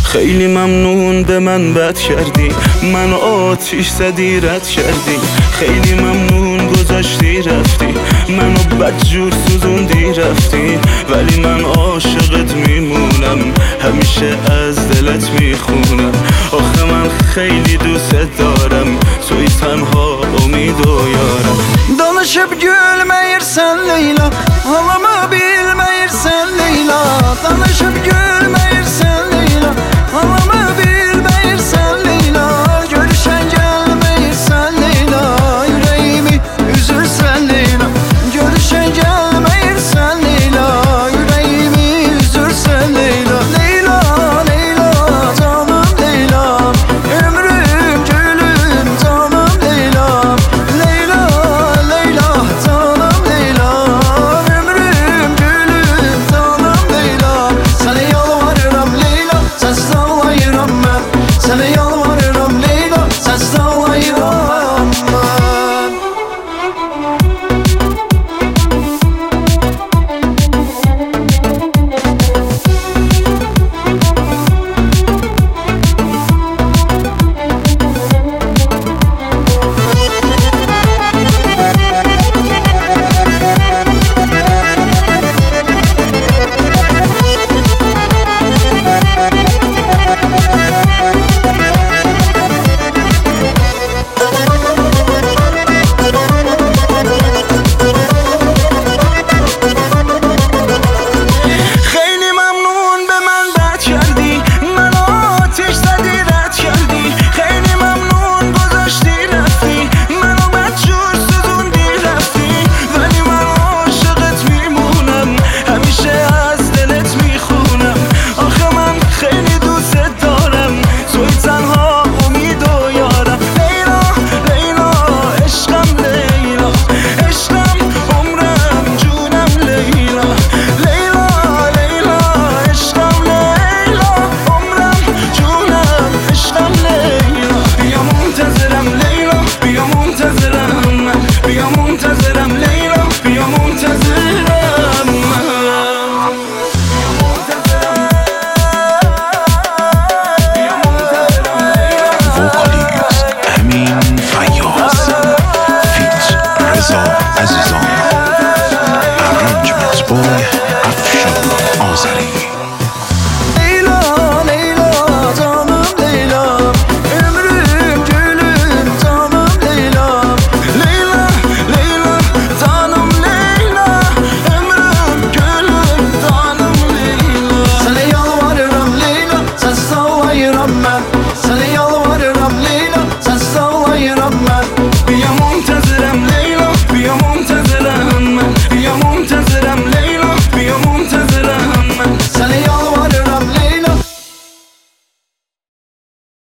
خیلی ممنون به من بد کردی، من آتیش زدی رد کردی. خیلی ممنون گذاشتی رفتی، منو بدجور سوزوندی رفتی. ولی من عاشقت میمونم، همیشه از دلت میخونم. آخه من خیلی دوست دارم، توی تنها امید و یارم. Danışıp gülmeyirsen Leyla, ağlamı bilmeyirsen Leyla. Danışıp gülmeyirsen Leyla, ağlamı bilmeyirsen Leyla. Görüşen gelmeyirsen Leyla, yüreğimi üzürsen Leyla. Görüşen gelmeyirsen Leyla, yüreğimi üzürsen Leyla. Leyla, Leyla, canım Leyla, ömrüm gülüm canım Leyla. Leyla, Leyla, canım Leyla, ömrüm gülüm canım Leyla. Sana yalvarırım Leyla, sensiz ağlayırım ben. Sana yalvarırım Leyla, sensiz ağlayırım ben. خیلی ممنون به من بد کردی، من آتیش زدی رد کردی. خیلی ممنون گذاشتی رفتی، منو بدجور سوزوندی رفتی. ولی من عاشقت میمونم، همیشه از دلت میخونم. آخه من خیلی دوست دارم، توی تنها امید و یارم. لیلا، لیلا، عشقم لیلا، عشقم عمرم جونم لیلا. لیلا، لیلا، عشقم لیلا، عمرم جونم عشقم لیلا. بیا منتظرم لیلا، بیا منتظرم من، بیا منتظرم لیلا، بیا منتظرم من. Vocalist Amin Fayyaz feat. Reza Azizan. Arrangements by Afshan Azari. Leyla, Leyla, canım Leyla, ömrüm gülüm canım Leyla. Leyla, Leyla, canım Leyla, ömrüm gülüm canım Leyla. Sana yalvarırım Leyla, sensiz ağlayırım ben.